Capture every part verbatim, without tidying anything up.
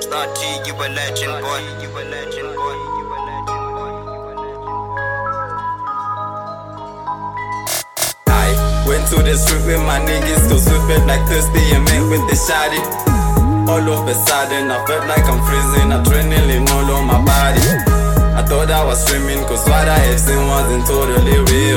Star T, you a legend, boy. You a legend, boy. You a legend, boy. I went to the street with my niggas, go swift like thirsty and met with the shawty. All of a sudden, I felt like I'm freezing, adrenaline all on my body. I thought I was streaming, cause what I have seen wasn't totally real.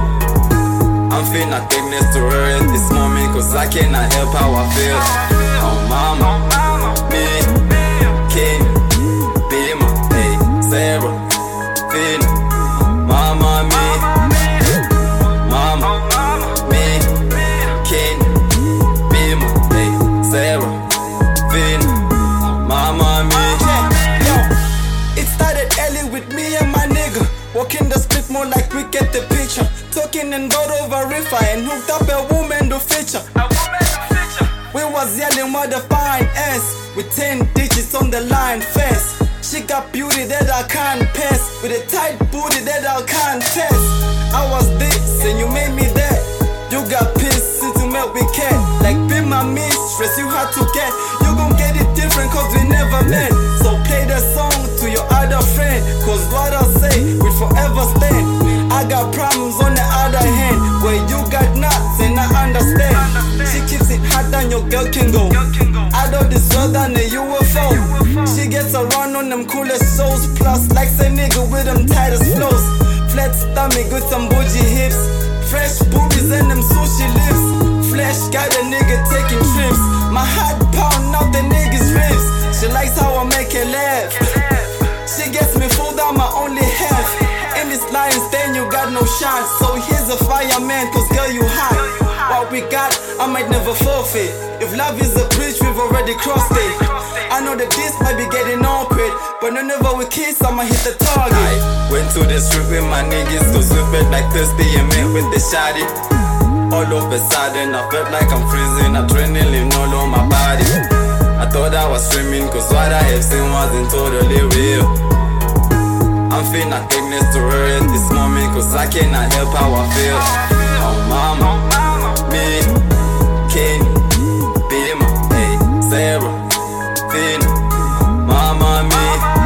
I'm feeling a thickness to her at this moment, cause I cannot help how I feel. Oh mama, me, King, Bima, hey, Sarah, Fina, mama, me, mama, me, King, Bima, hey, Sarah, Fina, mama, me. Yo, it started early with me and my nigga, walking the street more like we get the picture. Talking and got over river and hooked up a woman to feature. We was yelling what a fine ass with ten digits on the line fast. She got beauty that I can't pass, with a tight booty that I can't test. I was this and you made me that. You got pissed since you met with cat. Like be my mistress, you had to get. You gon' get it different cause we never met. So play the song to your other friend, cause what I say will forever stand. I got problems on the other hand, where you got nuts and I understand. She keeps it hot and your girl can go. I don't deserve than a U F O. She gets around on them coolest souls, plus likes a nigga with them tightest flows. Flat stomach with some bougie hips, fresh boobies and them sushi lips. Flesh got a nigga taking trips. My heart pound out the nigga's ribs. She likes how I make her laugh. She gets me full down my only half. In this lion's den you got no chance. So here's a fireman, cause girl you hot. What we got, I might never forfeit. If love is a bridge, we've already crossed it. I know that this might be getting awkward, but whenever we kiss, I'ma hit the target. I went to the street with my niggas, go swift like thirsty and met with the shawty. All of a sudden, I felt like I'm freezing, adrenaline all on my body. I thought I was streaming, cause what I have seen wasn't totally real. I'm feeling a thickness to her at this moment, cause I cannot help how I feel. Oh mama, me, King, Bima, hey, Sarah, Fina, mama, me,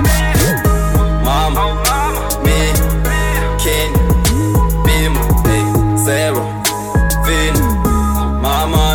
mama, me, King, Bima, hey, Sarah, Fina, mama,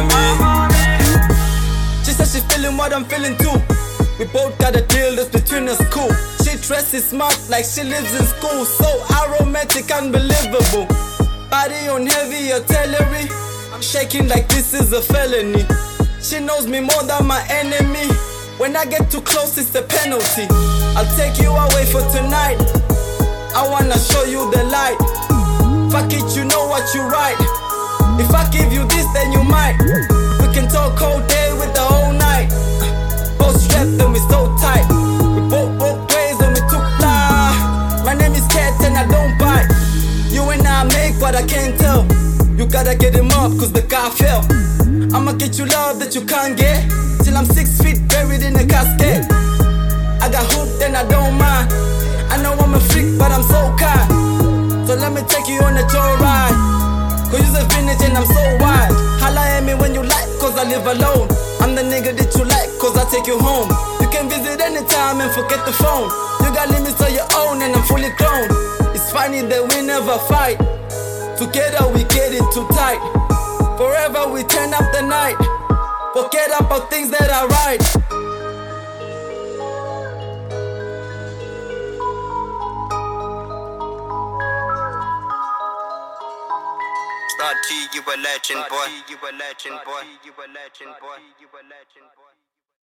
me. She said she feeling what I'm feeling too. We both got a deal that's between us cool. She dresses smart like she lives in school. So aromatic, unbelievable. Body on heavy artillery, shaking like this is a felony. She knows me more than my enemy. When I get too close, it's a penalty. I'll take you away for tonight. I wanna show you the light. Fuck it, you know what you write. If I give you this, then you might. We can talk all day with the whole night. Both strapped and we so tight. We both both ways and we too fly. My name is Cat and I don't bite. You and I make what I can't tell. You gotta get him up cause the guy fell. I'ma get you love that you can't get, till I'm six feet buried in a casket. I got hooked and I don't mind. I know I'm a freak but I'm so kind. So let me take you on a joyride. Cause you're a vintage and I'm so wide. Holla at me when you like cause I live alone. I'm the nigga that you like cause I take you home. You can visit anytime and forget the phone. You got limits of your own and I'm fully grown. It's funny that we never fight. Together we get it too tight. Forever we turn up the night. Forget about things that are right. Star T, you a legend, boy. You a legend, boy. You a legend, boy. You a legend, boy.